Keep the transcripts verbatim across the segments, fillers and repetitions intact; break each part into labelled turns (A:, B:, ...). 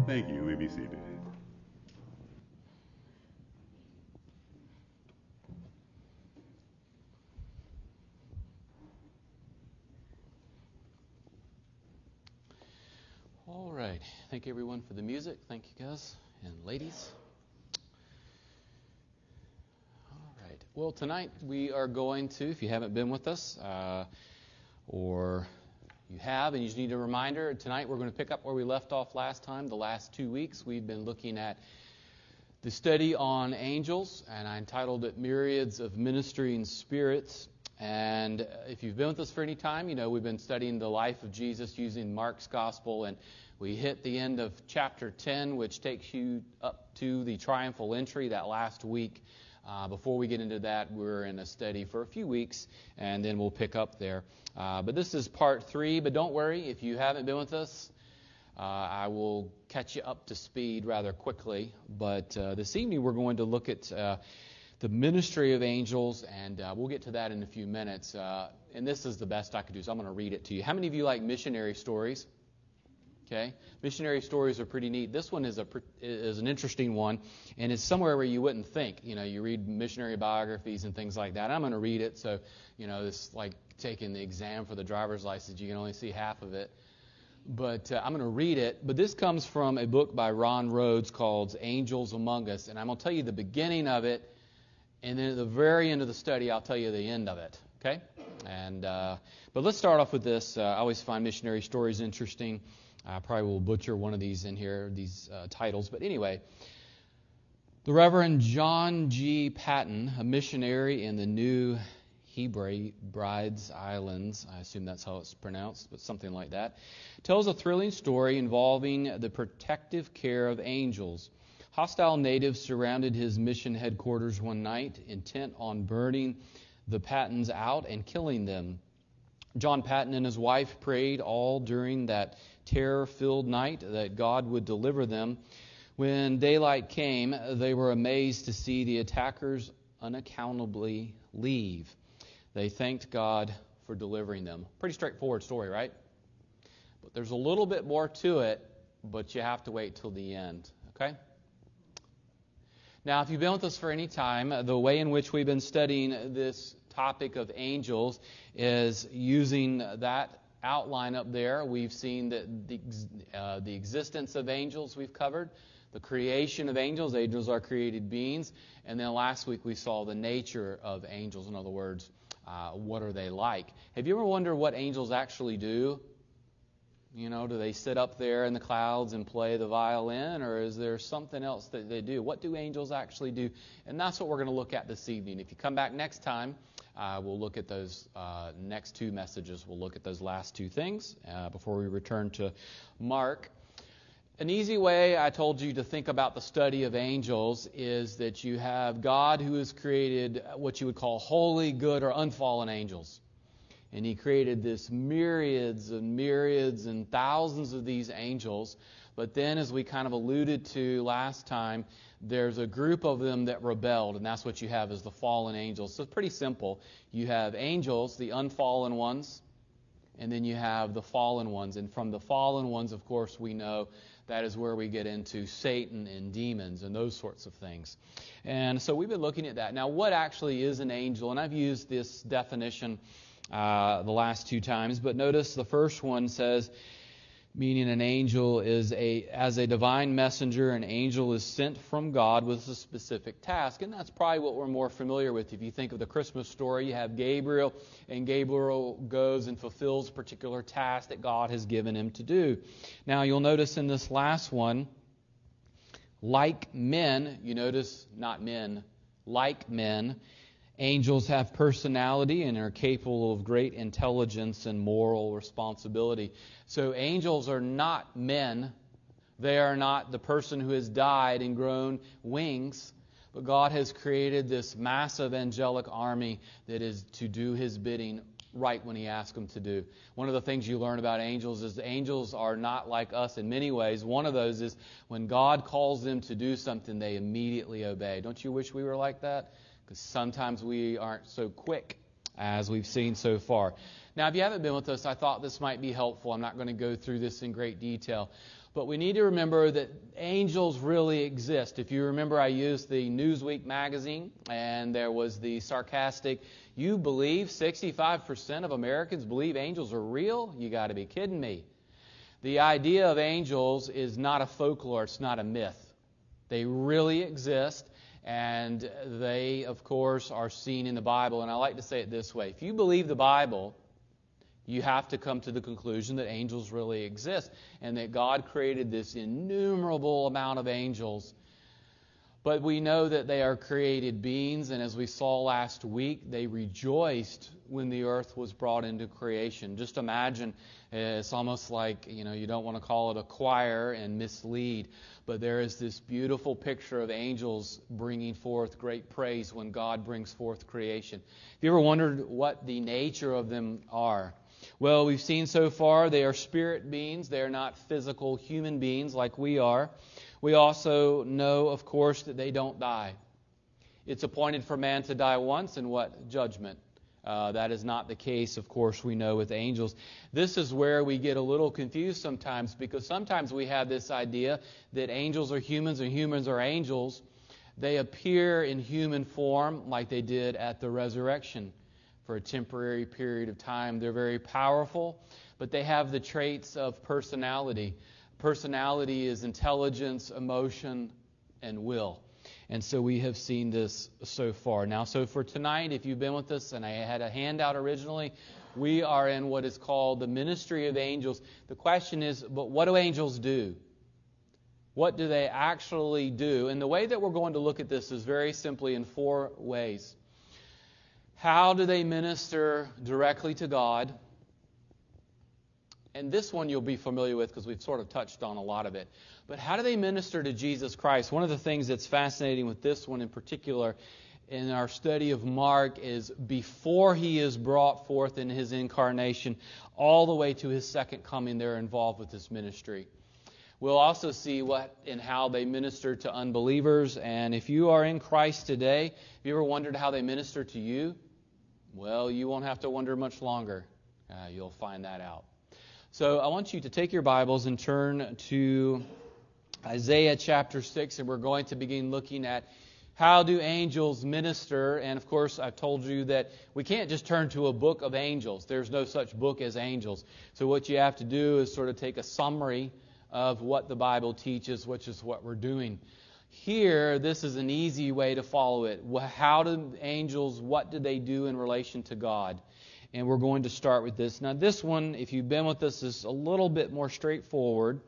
A: Thank you. You may be seated.
B: All right. Thank you, everyone, for the music. Thank you, guys and ladies. All right. Well, tonight we are going to, if you haven't been with us, uh, or you have and you just need a reminder, tonight we're going to pick up where we left off last time. The last two weeks we've been looking at the study on angels, and I entitled it Myriads of Ministering Spirits. And if you've been with us for any time, you know we've been studying the life of Jesus using Mark's Gospel, and we hit the end of chapter ten, which takes you up to the triumphal entry that last week. Uh, before we get into that, we're in a study for a few weeks, and then we'll pick up there. Uh, but this is part three, but don't worry, if you haven't been with us, uh, I will catch you up to speed rather quickly. But uh, this evening we're going to look at uh, the ministry of angels, and uh, we'll get to that in a few minutes. Uh, and this is the best I could do, so I'm going to read it to you. How many of you like missionary stories? Okay, missionary stories are pretty neat. This one is a is an interesting one, and it's somewhere where you wouldn't think. You know, you read missionary biographies and things like that. I'm going to read it, so you know, it's like taking the exam for the driver's license. You can only see half of it, but uh, I'm going to read it. But this comes from a book by Ron Rhodes called Angels Among Us, and I'm going to tell you the beginning of it, and then at the very end of the study, I'll tell you the end of it. Okay, and uh, but let's start off with this. Uh, I always find missionary stories interesting. I probably will butcher one of these in here, these uh, titles. But anyway, the Reverend John G. Paton, a missionary in the New Hebrides Islands, I assume that's how it's pronounced, but something like that, tells a thrilling story involving the protective care of angels. Hostile natives surrounded his mission headquarters one night, intent on burning the Patons out and killing them. John Paton and his wife prayed all during that terror-filled night that God would deliver them. When daylight came, they were amazed to see the attackers unaccountably leave. They thanked God for delivering them. Pretty straightforward story, right? But there's a little bit more to it, but you have to wait till the end, okay? Now, if you've been with us for any time, the way in which we've been studying this topic of angels is using that outline up there. We've seen that the, uh, the existence of angels we've covered, the creation of angels. Angels are created beings. And then last week we saw the nature of angels. In other words, uh, what are they like? Have you ever wondered what angels actually do? You know, do they sit up there in the clouds and play the violin, or is there something else that they do? What do angels actually do? And that's what we're going to look at this evening. If you come back next time, uh, we'll look at those uh, next two messages. We'll look at those last two things uh, before we return to Mark. An easy way, I told you, to think about the study of angels is that you have God who has created what you would call holy, good, or unfallen angels. And He created this myriads and myriads and thousands of these angels. But then, as we kind of alluded to last time, there's a group of them that rebelled, and that's what you have as the fallen angels. So it's pretty simple. You have angels, the unfallen ones, and then you have the fallen ones. And from the fallen ones, of course, we know that is where we get into Satan and demons and those sorts of things. And so we've been looking at that. Now, what actually is an angel? And I've used this definition Uh, the last two times, but notice the first one says, meaning an angel is a, as a divine messenger, an angel is sent from God with a specific task, and that's probably what we're more familiar with. If you think of the Christmas story, you have Gabriel, and Gabriel goes and fulfills a particular task that God has given him to do. Now, you'll notice in this last one, like men, you notice not men, like men, angels have personality and are capable of great intelligence and moral responsibility. So angels are not men. They are not the person who has died and grown wings. But God has created this massive angelic army that is to do His bidding right when He asks them to do. One of the things you learn about angels is angels are not like us in many ways. One of those is when God calls them to do something, they immediately obey. Don't you wish we were like that? Because sometimes we aren't so quick as we've seen so far. Now, if you haven't been with us, I thought this might be helpful. I'm not going to go through this in great detail. But we need to remember that angels really exist. If you remember, I used the Newsweek magazine, and there was the sarcastic, "You believe sixty-five percent of Americans believe angels are real? You got to be kidding me." The idea of angels is not a folklore. It's not a myth. They really exist. And they, of course, are seen in the Bible. And I like to say it this way. If you believe the Bible, you have to come to the conclusion that angels really exist and that God created this innumerable amount of angels. But we know that they are created beings, and as we saw last week, they rejoiced when the earth was brought into creation. Just imagine, it's almost like, you know, you don't want to call it a choir and mislead, but there is this beautiful picture of angels bringing forth great praise when God brings forth creation. Have you ever wondered what the nature of them are? Well, we've seen so far they are spirit beings. They are not physical human beings like we are. We also know, of course, that they don't die. It's appointed for man to die once, and what? Judgment. Uh, that is not the case, of course, we know with angels. This is where we get a little confused sometimes, because sometimes we have this idea that angels are humans and humans are angels. They appear in human form like they did at the resurrection for a temporary period of time. They're very powerful, but they have the traits of personality. Personality is intelligence, emotion, and will. And so we have seen this so far. Now, so for tonight, if you've been with us, and I had a handout originally, we are in what is called the ministry of angels. The question is, but what do angels do? What do they actually do? And the way that we're going to look at this is very simply in four ways. How do they minister directly to God? And this one you'll be familiar with because we've sort of touched on a lot of it. But how do they minister to Jesus Christ? One of the things that's fascinating with this one in particular in our study of Mark is before he is brought forth in his incarnation, all the way to his second coming, they're involved with this ministry. We'll also see what and how they minister to unbelievers. And if you are in Christ today, have you ever wondered how they minister to you? Well, you won't have to wonder much longer. Uh, you'll find that out. So I want you to take your Bibles and turn to Isaiah chapter six, and we're going to begin looking at how do angels minister. And of course, I've told you that we can't just turn to a book of angels. There's no such book as angels. So what you have to do is sort of take a summary of what the Bible teaches, which is what we're doing. Here, this is an easy way to follow it. How do angels, what do they do in relation to God? And we're going to start with this. Now, this one, if you've been with us, is a little bit more straightforward.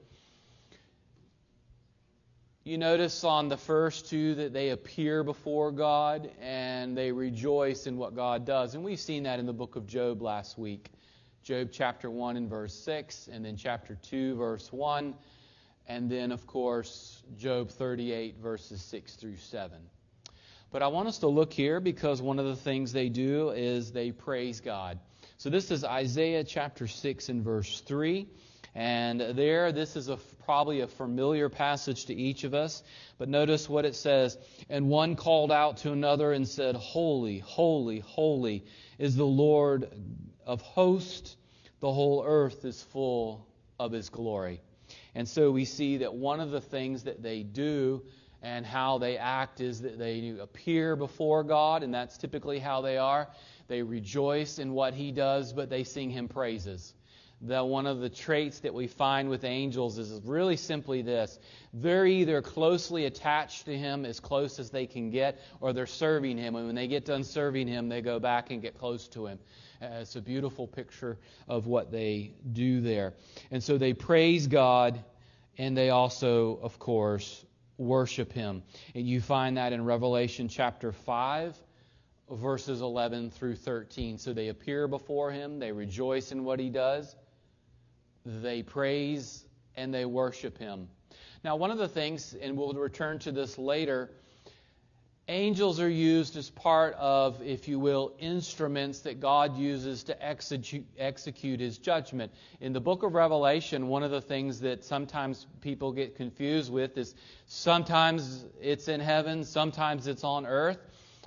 B: You notice on the first two that they appear before God and they rejoice in what God does. And we've seen that in the book of Job last week. Job chapter one and verse six, and then chapter two, verse one. And then, of course, Job thirty-eight, verses six through seven. But I want us to look here because one of the things they do is they praise God. So this is Isaiah chapter six and verse three. And there, this is a, probably a familiar passage to each of us. But notice what it says. And one called out to another and said, "Holy, holy, holy is the Lord of hosts. The whole earth is full of His glory." And so we see that one of the things that they do and how they act is that they appear before God, and that's typically how they are. They rejoice in what He does, but they sing Him praises. That one of the traits that we find with angels is really simply this. They're either closely attached to Him, as close as they can get, or they're serving Him. And when they get done serving Him, they go back and get close to Him. Uh, it's a beautiful picture of what they do there. And so they praise God, and they also, of course, worship Him. And you find that in Revelation chapter five, verses eleven through thirteen. So they appear before Him, they rejoice in what He does, they praise, and they worship Him. Now, one of the things, and we'll return to this later, angels are used as part of, if you will, instruments that God uses to execute, execute His judgment. In the book of Revelation, one of the things that sometimes people get confused with is sometimes it's in heaven, sometimes it's on earth.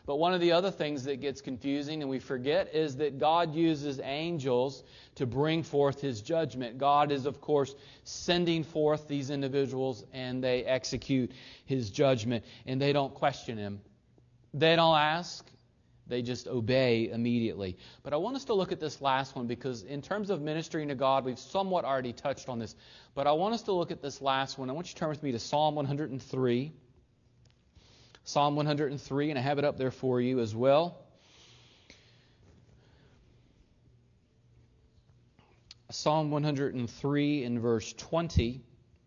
B: But one of the other things that gets confusing and we forget is that God uses angels to bring forth His judgment. God is, of course, sending forth these individuals and they execute His judgment. And they don't question Him. They don't ask. They just obey immediately. But I want us to look at this last one because in terms of ministering to God, we've somewhat already touched on this. But I want us to look at this last one. I want you to turn with me to Psalm one hundred three. Psalm one hundred three, and I have it up there for you as well. Psalm one hundred three in verse twenty.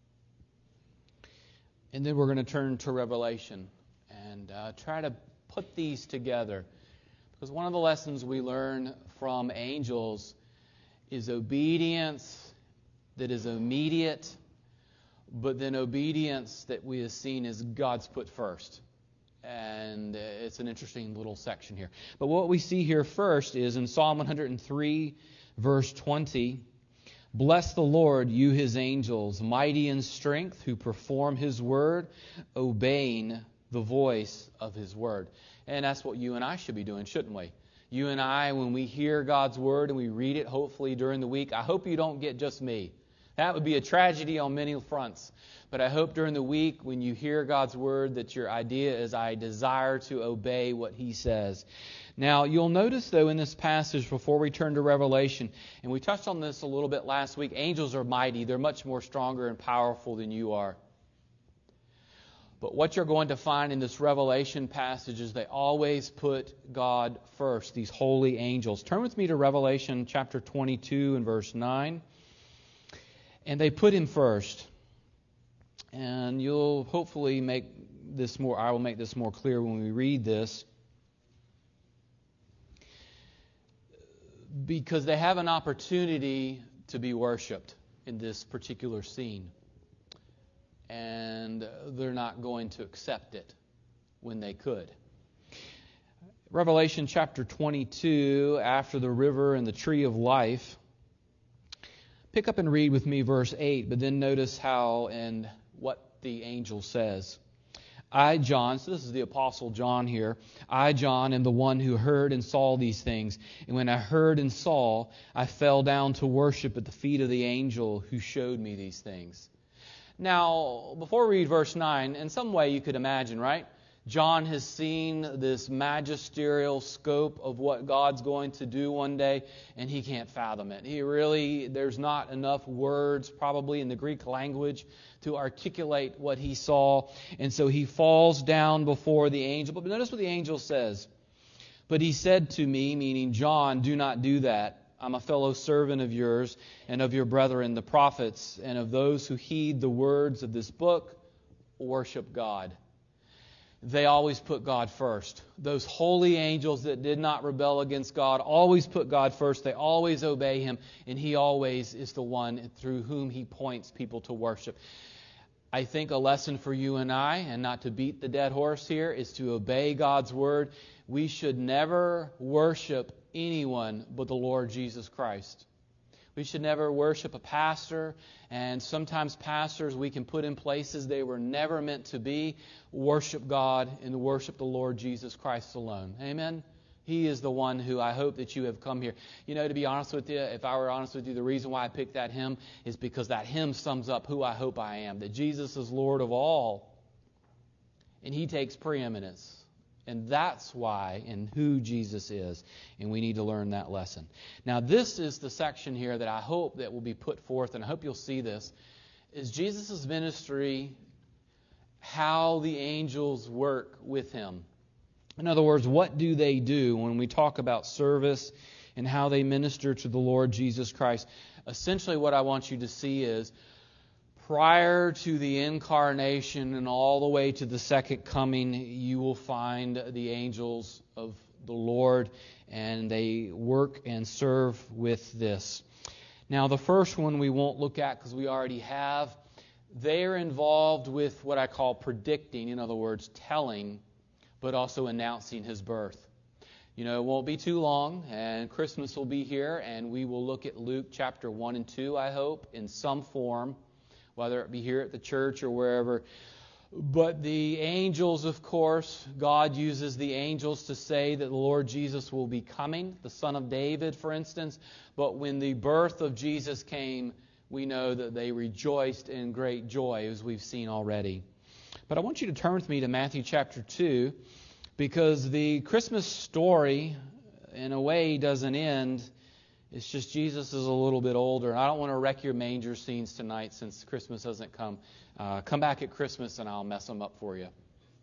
B: And then we're going to turn to Revelation and uh, try to put these together. Because one of the lessons we learn from angels is obedience that is immediate, but then obedience that we have seen is God's put first. And it's an interesting little section here. But what we see here first is in Psalm one hundred three, verse twenty, "Bless the Lord, you His angels, mighty in strength, who perform His word, obeying the voice of His word." And that's what you and I should be doing, shouldn't we? You and I, when we hear God's word and we read it, hopefully during the week, I hope you don't get just me. That would be a tragedy on many fronts. But I hope during the week, when you hear God's word, that your idea is, I desire to obey what He says. Now, you'll notice, though, in this passage, before we turn to Revelation, and we touched on this a little bit last week, angels are mighty. They're much more stronger and powerful than you are. But what you're going to find in this Revelation passage is they always put God first, these holy angels. Turn with me to Revelation chapter twenty-two and verse nine. And they put Him first. And you'll hopefully make this more, I will make this more clear when we read this. Because they have an opportunity to be worshipped in this particular scene. And they're not going to accept it when they could. Revelation chapter twenty-two, after the river and the tree of life. Pick up and read with me verse eight, but then notice how and what the angel says. I, John, so this is the Apostle John here. I, John, am the one who heard and saw these things. And when I heard and saw, I fell down to worship at the feet of the angel who showed me these things. Now, before we read verse nine, in some way you could imagine, right? John has seen this magisterial scope of what God's going to do one day, and he can't fathom it. He really, there's not enough words probably in the Greek language to articulate what he saw. And so he falls down before the angel. But notice what the angel says. But he said to me, meaning John, do not do that. I'm a fellow servant of yours and of your brethren, the prophets, and of those who heed the words of this book, worship God. They always put God first. Those holy angels that did not rebel against God always put God first. They always obey Him, and He always is the one through whom He points people to worship. I think a lesson for you and I, and not to beat the dead horse here, is to obey God's word. We should never worship anyone but the Lord Jesus Christ. We should never worship a pastor, and sometimes pastors we can put in places they were never meant to be. Worship God and worship the Lord Jesus Christ alone. Amen? He is the one who I hope that you have come here. You know, to be honest with you, if I were honest with you, the reason why I picked that hymn is because that hymn sums up who I hope I am, that Jesus is Lord of all, and He takes preeminence. And that's why and who Jesus is. And we need to learn that lesson. Now, this is the section here that I hope that will be put forth, and I hope you'll see this, is Jesus' ministry, how the angels work with Him. In other words, what do they do when we talk about service and how they minister to the Lord Jesus Christ? Essentially, what I want you to see is, prior to the incarnation and all the way to the second coming, you will find the angels of the Lord, and they work and serve with this. Now, the first one we won't look at because we already have. They are involved with what I call predicting, in other words, telling, but also announcing His birth. You know, it won't be too long, and Christmas will be here, and we will look at Luke chapter one and two, I hope, in some form, whether it be here at the church or wherever. But the angels, of course, God uses the angels to say that the Lord Jesus will be coming, the Son of David, for instance. But when the birth of Jesus came, we know that they rejoiced in great joy, as we've seen already. But I want you to turn with me to Matthew chapter two, because the Christmas story, in a way, doesn't end. It's just Jesus is a little bit older. I don't want to wreck your manger scenes tonight since Christmas hasn't come. Uh, come back at Christmas and I'll mess them up for you.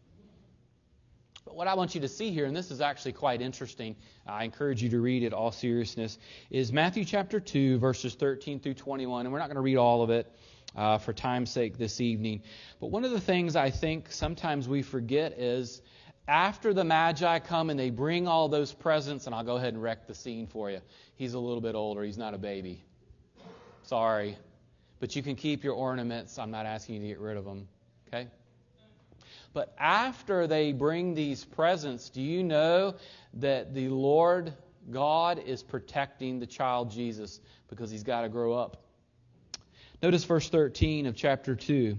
B: But what I want you to see here, and this is actually quite interesting, I encourage you to read it all seriousness, is Matthew chapter two, verses thirteen through twenty-one. And we're not going to read all of it uh, for time's sake this evening. But one of the things I think sometimes we forget is after the Magi come and they bring all those presents, and I'll go ahead and wreck the scene for you. He's a little bit older. He's not a baby. Sorry. But you can keep your ornaments. I'm not asking you to get rid of them. Okay? But after they bring these presents, do you know that the Lord God is protecting the child Jesus because he's got to grow up? Notice verse thirteen of chapter two.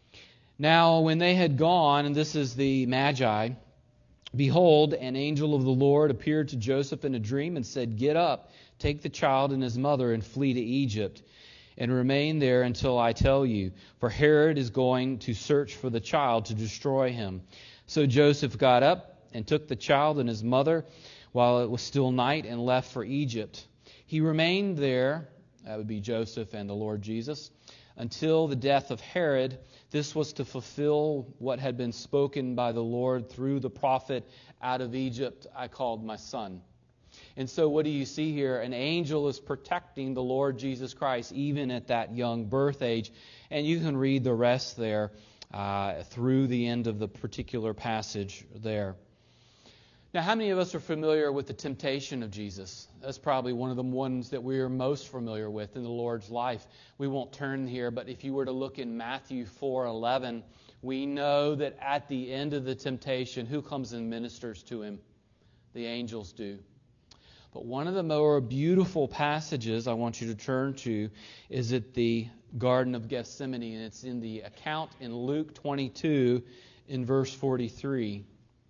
B: Now, when they had gone, and this is the Magi, behold, an angel of the Lord appeared to Joseph in a dream and said, "Get up, take the child and his mother and flee to Egypt, and remain there until I tell you, for Herod is going to search for the child to destroy him." So Joseph got up and took the child and his mother while it was still night and left for Egypt. He remained there, that would be Joseph and the Lord Jesus, until the death of Herod. This was to fulfill what had been spoken by the Lord through the prophet, "Out of Egypt I called my son." And so what do you see here? An angel is protecting the Lord Jesus Christ even at that young birth age. And you can read the rest there uh, through the end of the particular passage there. Now, how many of us are familiar with the temptation of Jesus? That's probably one of the ones that we are most familiar with in the Lord's life. We won't turn here, but if you were to look in Matthew four eleven, we know that at the end of the temptation, who comes and ministers to him? The angels do. But one of the more beautiful passages I want you to turn to is at the Garden of Gethsemane, and it's in the account in Luke twenty-two in verse forty-three.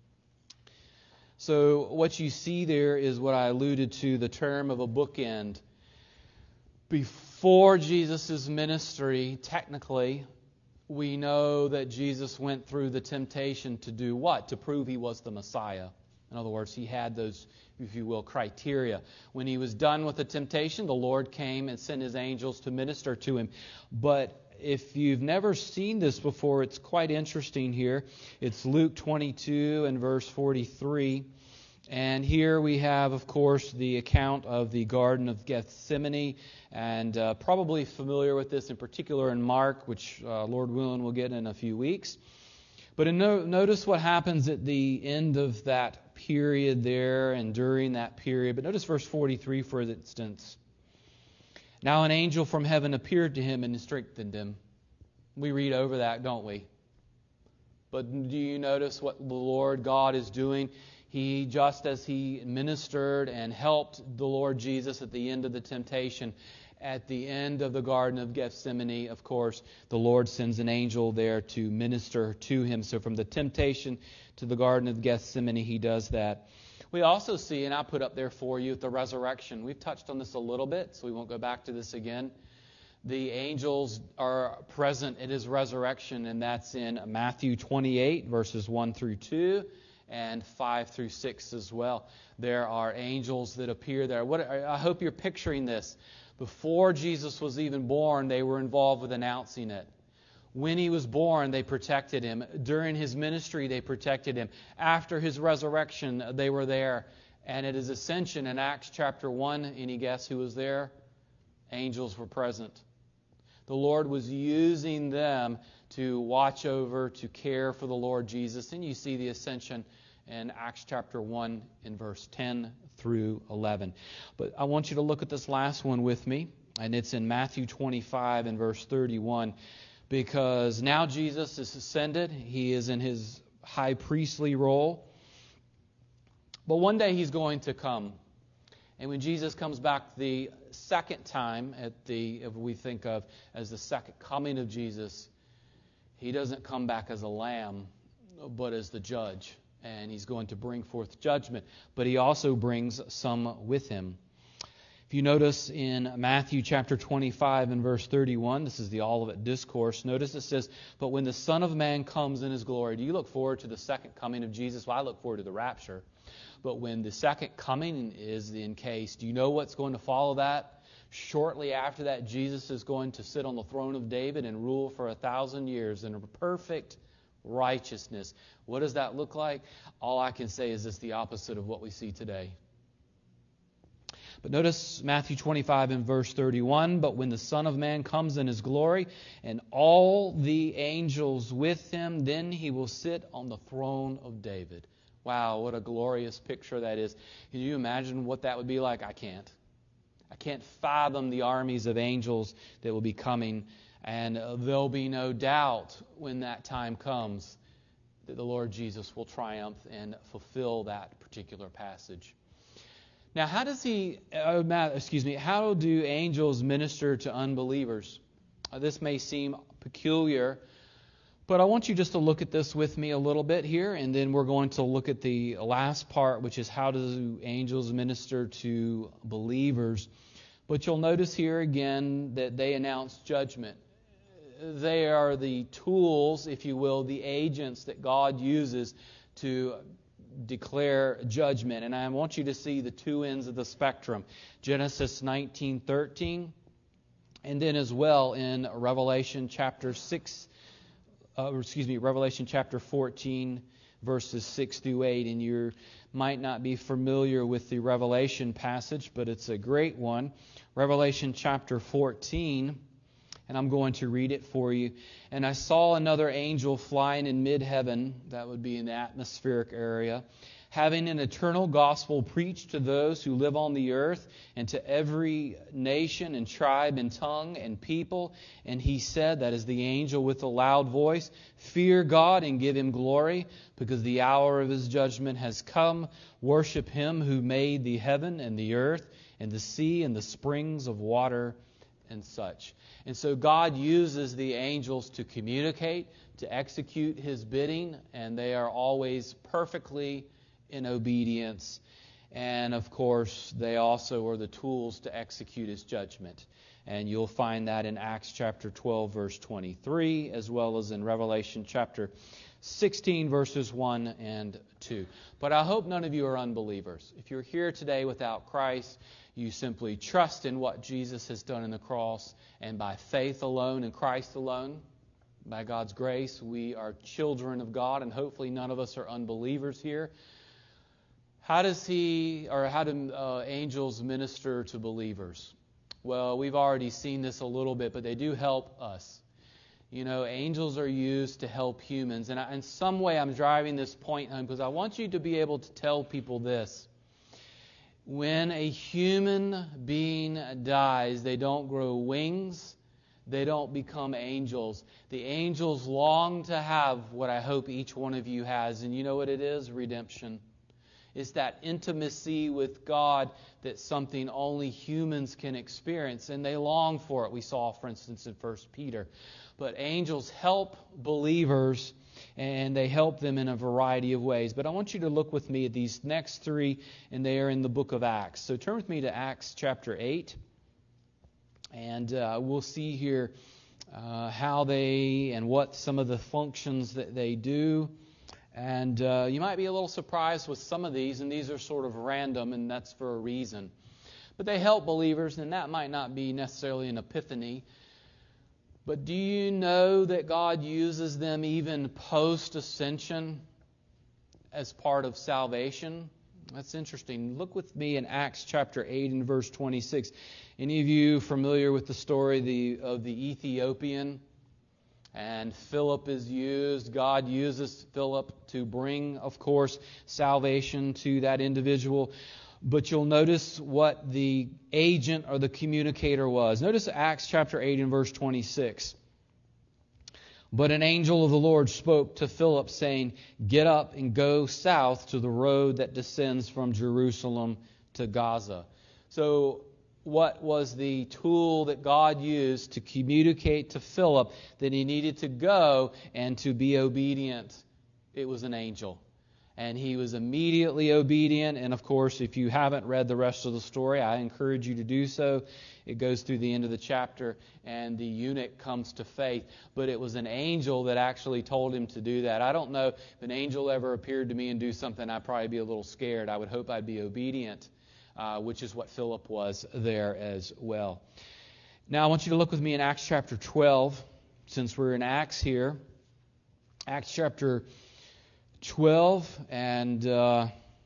B: So what you see there is what I alluded to, the term of a bookend. Before Jesus' ministry, technically, we know that Jesus went through the temptation to do what? To prove he was the Messiah. In other words, he had those, if you will, criteria. When he was done with the temptation, the Lord came and sent his angels to minister to him. But if you've never seen this before, it's quite interesting here. It's Luke twenty-two and verse forty-three. And here we have, of course, the account of the Garden of Gethsemane. And uh, probably familiar with this in particular in Mark, which uh, Lord willing we'll get in a few weeks. But in no, notice what happens at the end of that period there and during that period. But notice verse forty-three, for instance. Now an angel from heaven appeared to him and strengthened him. We read over that, don't we? But do you notice what the Lord God is doing? He, just as he ministered and helped the Lord Jesus at the end of the temptation, at the end of the Garden of Gethsemane, of course, the Lord sends an angel there to minister to him. So from the temptation to the Garden of Gethsemane, he does that. We also see, and I'll put up there for you, the resurrection. We've touched on this a little bit, so we won't go back to this again. The angels are present at his resurrection, and that's in Matthew twenty-eight, verses one through two, and five through six as well. There are angels that appear there. What, I hope you're picturing this. Before Jesus was even born, they were involved with announcing it. When he was born, they protected him. During his ministry, they protected him. After his resurrection, they were there. And at his ascension in Acts chapter one, any guess who was there? Angels were present. The Lord was using them to watch over, to care for the Lord Jesus. And you see the ascension in Acts chapter one in verse ten through eleven. But I want you to look at this last one with me. And it's in Matthew twenty-five and verse thirty-one. Because now Jesus is ascended. He is in his high priestly role. But one day he's going to come. And when Jesus comes back the second time, at the if we think of as the second coming of Jesus, He doesn't come back as a lamb, but as the judge. And He's going to bring forth judgment. But He also brings some with Him. If you notice in Matthew chapter twenty-five and verse thirty-one, this is the Olivet Discourse, notice it says, "But when the Son of Man comes in His glory," do you look forward to the second coming of Jesus? Well, I look forward to the rapture. But when the second coming is in case, do you know what's going to follow that? Shortly after that, Jesus is going to sit on the throne of David and rule for a thousand years in a perfect righteousness. What does that look like? All I can say is it's the opposite of what we see today. But notice Matthew twenty-five and verse thirty-one, "But when the Son of Man comes in His glory, and all the angels with Him, then He will sit on the throne of David." Wow, what a glorious picture that is. Can you imagine what that would be like? I can't. I can't fathom the armies of angels that will be coming. And there'll be no doubt when that time comes that the Lord Jesus will triumph and fulfill that particular passage. Now, how does he, uh, excuse me, how do angels minister to unbelievers? Uh, this may seem peculiar, but I want you just to look at this with me a little bit here, and then we're going to look at the last part, which is how do angels minister to believers. But you'll notice here again that they announce judgment. They are the tools, if you will, the agents that God uses to declare judgment. And I want you to see the two ends of the spectrum. Genesis nineteen thirteen, and then as well in Revelation chapter six, uh, excuse me, Revelation chapter fourteen, verses six through eight. And you might not be familiar with the Revelation passage, but it's a great one. Revelation chapter fourteen. And I'm going to read it for you. "And I saw another angel flying in mid-heaven," that would be in the atmospheric area, "having an eternal gospel preached to those who live on the earth, and to every nation and tribe and tongue and people. And he said," that is the angel with a loud voice, "Fear God and give Him glory, because the hour of His judgment has come. Worship Him who made the heaven and the earth and the sea and the springs of water," and such. And so God uses the angels to communicate, to execute His bidding, and they are always perfectly in obedience. And of course, they also are the tools to execute His judgment. And you'll find that in Acts chapter twelve, verse twenty-three, as well as in Revelation chapter sixteen, verses one and two. But I hope none of you are unbelievers. If you're here today without Christ, you simply trust in what Jesus has done on the cross, and by faith alone in Christ alone, by God's grace, we are children of God, and hopefully none of us are unbelievers here. How does He, or how do uh, angels minister to believers? Well, we've already seen this a little bit, but they do help us. You know, angels are used to help humans, and I, in some way I'm driving this point home because I want you to be able to tell people this. When a human being dies, they don't grow wings. They don't become angels. The angels long to have what I hope each one of you has. And you know what it is? Redemption. It's that intimacy with God that something only humans can experience. And they long for it. We saw, for instance, in First Peter. But angels help believers, and they help them in a variety of ways. But I want you to look with me at these next three, and they are in the book of Acts. So turn with me to Acts chapter eight, and uh, we'll see here uh, how they and what some of the functions that they do. And uh, you might be a little surprised with some of these, and these are sort of random, and that's for a reason. But they help believers, and that might not be necessarily an epiphany. But do you know that God uses them even post-ascension as part of salvation? That's interesting. Look with me in Acts chapter eight and verse twenty-six. Any of you familiar with the story the, of the Ethiopian? And Philip is used. God uses Philip to bring, of course, salvation to that individual. But you'll notice what the agent or the communicator was. Notice Acts chapter eight and verse twenty-six. "But an angel of the Lord spoke to Philip, saying, Get up and go south to the road that descends from Jerusalem to Gaza." So what was the tool that God used to communicate to Philip that he needed to go and to be obedient? It was an angel. And he was immediately obedient. And of course, if you haven't read the rest of the story, I encourage you to do so. It goes through the end of the chapter, and the eunuch comes to faith. But it was an angel that actually told him to do that. I don't know if an angel ever appeared to me and do something, I'd probably be a little scared. I would hope I'd be obedient, uh, which is what Philip was there as well. Now I want you to look with me in Acts chapter twelve, since we're in Acts here. Acts chapter twelve, and uh,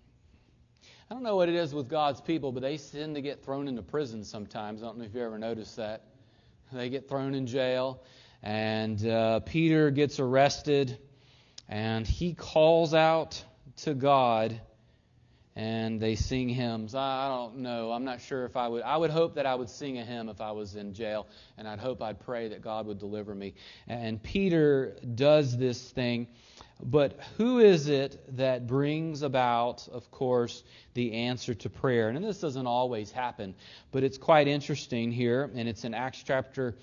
B: I don't know what it is with God's people, but they tend to get thrown into prison sometimes. I don't know if you ever noticed that. They get thrown in jail, and uh, Peter gets arrested, and he calls out to God, and they sing hymns. I don't know. I'm not sure if I would. I would hope that I would sing a hymn if I was in jail, and I'd hope I'd pray that God would deliver me. And Peter does this thing. But who is it that brings about, of course, the answer to prayer? And this doesn't always happen, but it's quite interesting here, and it's in Acts chapter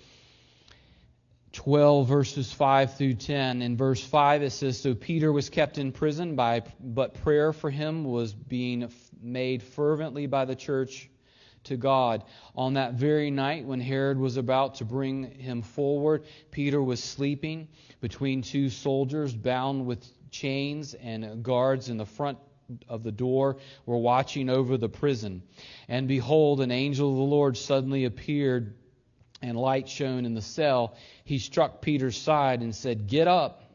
B: twelve, verses five through ten. In verse five, it says, "So Peter was kept in prison, by, but prayer for him was being made fervently by the church to God. On that very night when Herod was about to bring him forward, Peter was sleeping between two soldiers bound with chains, and guards in the front of the door were watching over the prison. And behold, an angel of the Lord suddenly appeared, and light shone in the cell. He struck Peter's side and said, 'Get up,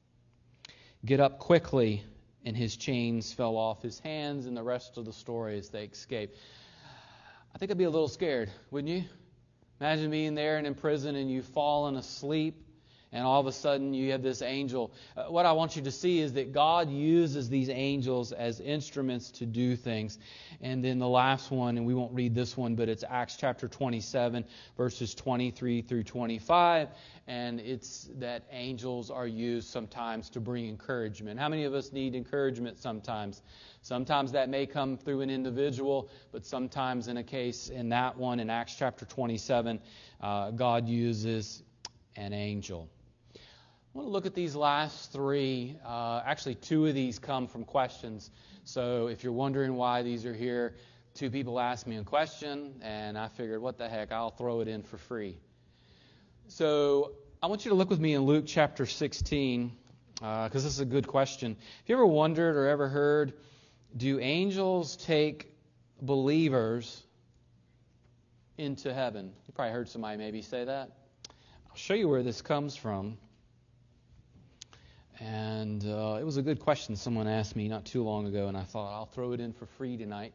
B: get up quickly.' And his chains fell off his hands," and the rest of the story as they escaped. I think I'd be a little scared, wouldn't you? Imagine being there and in prison, and you've fallen asleep, and all of a sudden you have this angel. Uh, what I want you to see is that God uses these angels as instruments to do things. And then the last one, and we won't read this one, but it's Acts chapter twenty-seven, verses twenty-three through twenty-five. And it's that angels are used sometimes to bring encouragement. How many of us need encouragement sometimes? Sometimes that may come through an individual, but sometimes in a case, in that one, in Acts chapter twenty-seven, uh, God uses an angel. I want to look at these last three. Uh, actually, two of these come from questions. So if you're wondering why these are here, two people asked me a question, and I figured, what the heck, I'll throw it in for free. So I want you to look with me in Luke chapter sixteen, because uh, this is a good question. Have you ever wondered or ever heard, do angels take believers into heaven? You probably heard somebody maybe say that. I'll show you where this comes from. And uh, it was a good question someone asked me not too long ago, and I thought I'll throw it in for free tonight.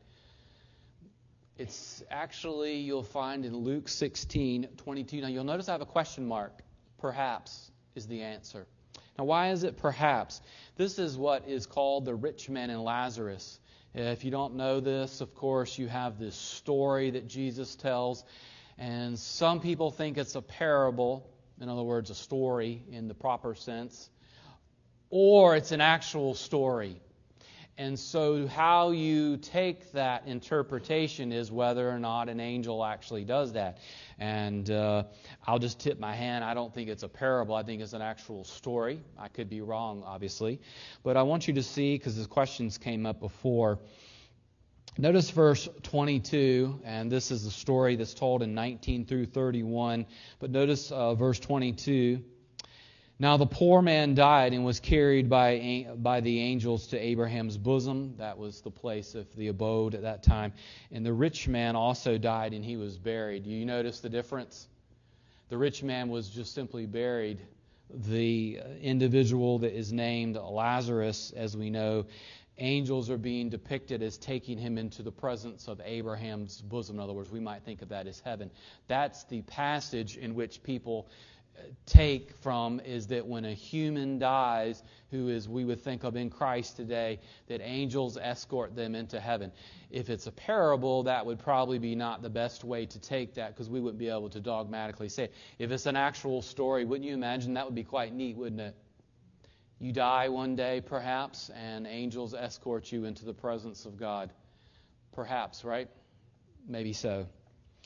B: It's actually, you'll find in Luke sixteen twenty-two. Now you'll notice I have a question mark. Perhaps is the answer. Now why is it perhaps? This is what is called the rich man and Lazarus. If you don't know this, of course, you have this story that Jesus tells. And some people think it's a parable, in other words, a story in the proper sense, or it's an actual story. And so how you take that interpretation is whether or not an angel actually does that. And uh, I'll just tip my hand. I don't think it's a parable. I think it's an actual story. I could be wrong, obviously. But I want you to see, because the questions came up before. Notice verse twenty-two, and this is the story that's told in nineteen through thirty-one. But notice uh, verse twenty-two. Now the poor man died and was carried by by the angels to Abraham's bosom. That was the place of the abode at that time. And the rich man also died, and he was buried. Do you notice the difference? The rich man was just simply buried. The individual that is named Lazarus, as we know, angels are being depicted as taking him into the presence of Abraham's bosom. In other words, we might think of that as heaven. That's the passage in which people take from, is that when a human dies, who is we would think of in Christ today, that angels escort them into heaven. If it's a parable, that would probably be not the best way to take that, because we wouldn't be able to dogmatically say it. If it's an actual story, wouldn't you imagine that would be quite neat, wouldn't it? You die one day, perhaps, and angels escort you into the presence of God. Perhaps, right? Maybe so.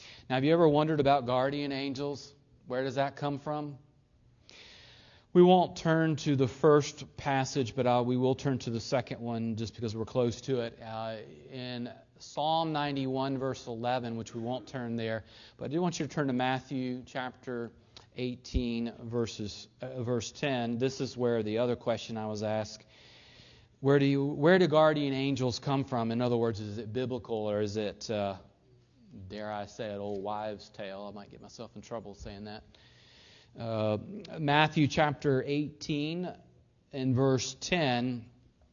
B: Now, have you ever wondered about guardian angels? Where does that come from? We won't turn to the first passage, but uh, we will turn to the second one just because we're close to it. Uh, in Psalm ninety-one, verse eleven, which we won't turn there, but I do want you to turn to Matthew chapter eighteen, verses, uh, verse ten. This is where the other question I was asked, where do you, where do guardian angels come from? In other words, is it biblical or is it, uh, dare I say it, old wives' tale? I might get myself in trouble saying that. Uh, Matthew chapter eighteen and verse ten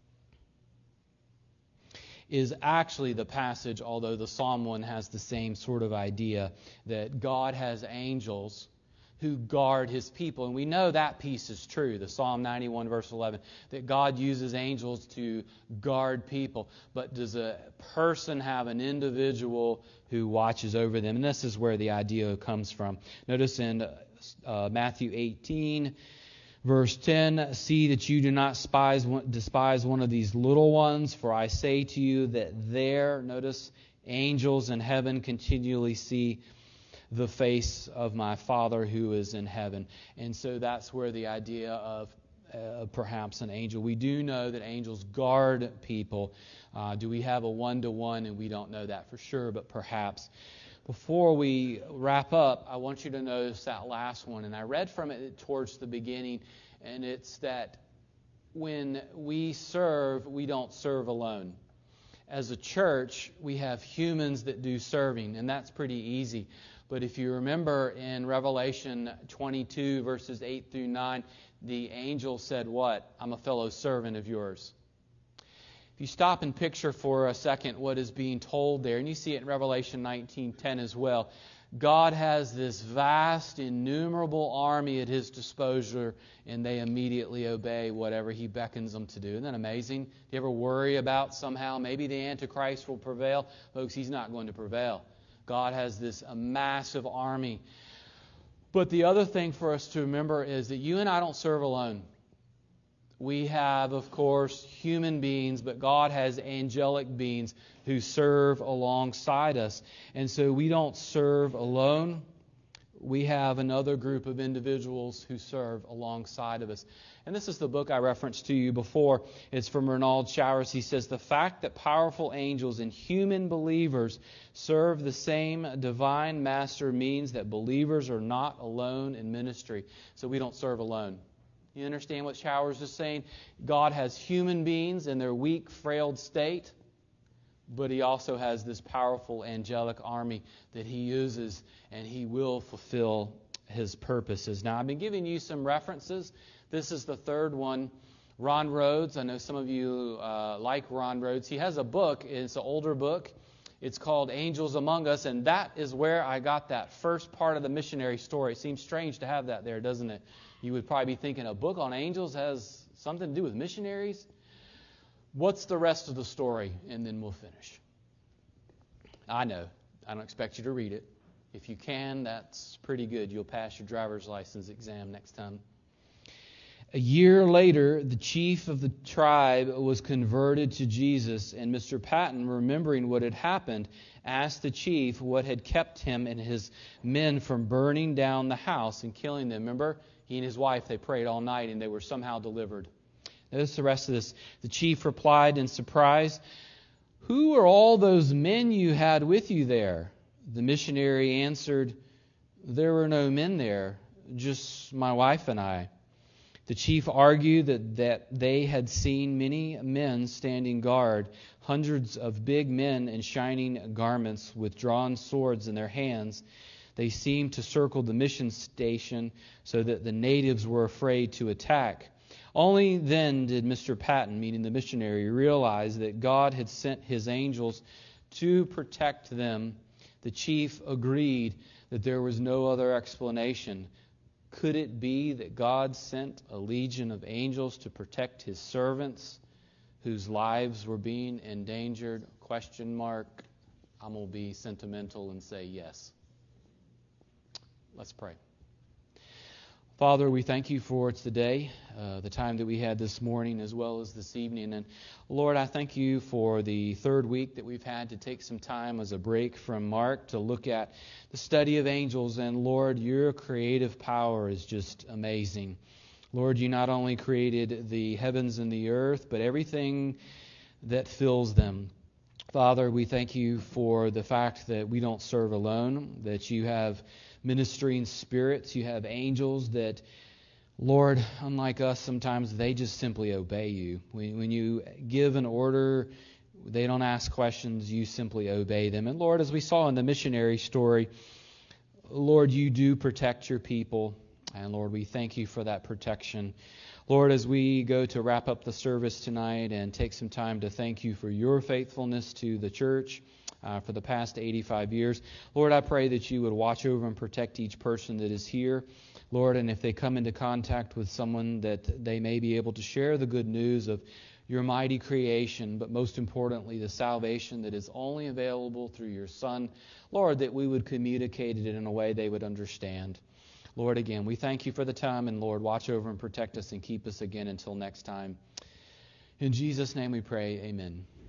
B: is actually the passage, although the Psalm one has the same sort of idea, that God has angels who guard His people. And we know that piece is true, the Psalm ninety-one verse eleven, that God uses angels to guard people. But does a person have an individual who watches over them? And this is where the idea comes from. Notice in uh, Matthew eighteen, verse ten, see that you do not despise one, despise one of these little ones, for I say to you that there, notice, angels in heaven continually see the face of my Father who is in heaven. And so that's where the idea of uh, perhaps an angel. We do know that angels guard people. Uh, do we have a one-to-one? And we don't know that for sure, but perhaps. Before we wrap up, I want you to notice that last one. And I read from it towards the beginning, and it's that when we serve, we don't serve alone. As a church, we have humans that do serving, and that's pretty easy. But if you remember in Revelation twenty-two, verses eight through nine, the angel said what? I'm a fellow servant of yours. If you stop and picture for a second what is being told there, and you see it in Revelation nineteen ten as well, God has this vast, innumerable army at His disposal, and they immediately obey whatever He beckons them to do. Isn't that amazing? Do you ever worry about somehow maybe the Antichrist will prevail? Folks, he's not going to prevail. God has this a massive army. But the other thing for us to remember is that you and I don't serve alone. We have, of course, human beings, but God has angelic beings who serve alongside us. And so we don't serve alone. We have another group of individuals who serve alongside of us. And this is the book I referenced to you before. It's from Renald Showers. He says, the fact that powerful angels and human believers serve the same divine master means that believers are not alone in ministry. So we don't serve alone. You understand what Showers is saying? God has human beings in their weak, frail state, but He also has this powerful angelic army that He uses, and He will fulfill His purposes. Now, I've been giving you some references. This is the third one. Ron Rhodes. I know some of you uh, like Ron Rhodes. He has a book. It's an older book. It's called Angels Among Us, and that is where I got that first part of the missionary story. It seems strange to have that there, doesn't it? You would probably be thinking a book on angels has something to do with missionaries. What's the rest of the story? And then we'll finish. I know. I don't expect you to read it. If you can, that's pretty good. You'll pass your driver's license exam next time. A year later, the chief of the tribe was converted to Jesus, and Mister Patton, remembering what had happened, asked the chief what had kept him and his men from burning down the house and killing them. Remember, he and his wife, they prayed all night, and they were somehow delivered. Notice the rest of this. The chief replied in surprise, "Who are all those men you had with you there?" The missionary answered, "There were no men there, just my wife and I." The chief argued that, that they had seen many men standing guard, hundreds of big men in shining garments with drawn swords in their hands. They seemed to circle the mission station so that the natives were afraid to attack. Only then did Mister Patton, meaning the missionary, realize that God had sent His angels to protect them. The chief agreed that there was no other explanation. Could it be that God sent a legion of angels to protect His servants whose lives were being endangered? Question mark. I'm going to be sentimental and say yes. Let's pray. Father, we thank you for today, uh, the time that we had this morning as well as this evening. And Lord, I thank you for the third week that we've had to take some time as a break from Mark to look at the study of angels. And Lord, your creative power is just amazing. Lord, you not only created the heavens and the earth, but everything that fills them. Father, we thank you for the fact that we don't serve alone, that you have ministering spirits, you have angels that, Lord, unlike us, sometimes they just simply obey you. When, when you give an order, they don't ask questions, you simply obey them. And Lord, as we saw in the missionary story, Lord, you do protect your people. And Lord, we thank you for that protection. Lord, as we go to wrap up the service tonight and take some time to thank you for your faithfulness to the church uh, for the past eighty-five years, Lord, I pray that you would watch over and protect each person that is here. Lord, and if they come into contact with someone, that they may be able to share the good news of your mighty creation, but most importantly, the salvation that is only available through your Son. Lord, that we would communicate it in a way they would understand. Lord, again, we thank you for the time, and Lord, watch over and protect us and keep us again until next time. In Jesus' name we pray, amen.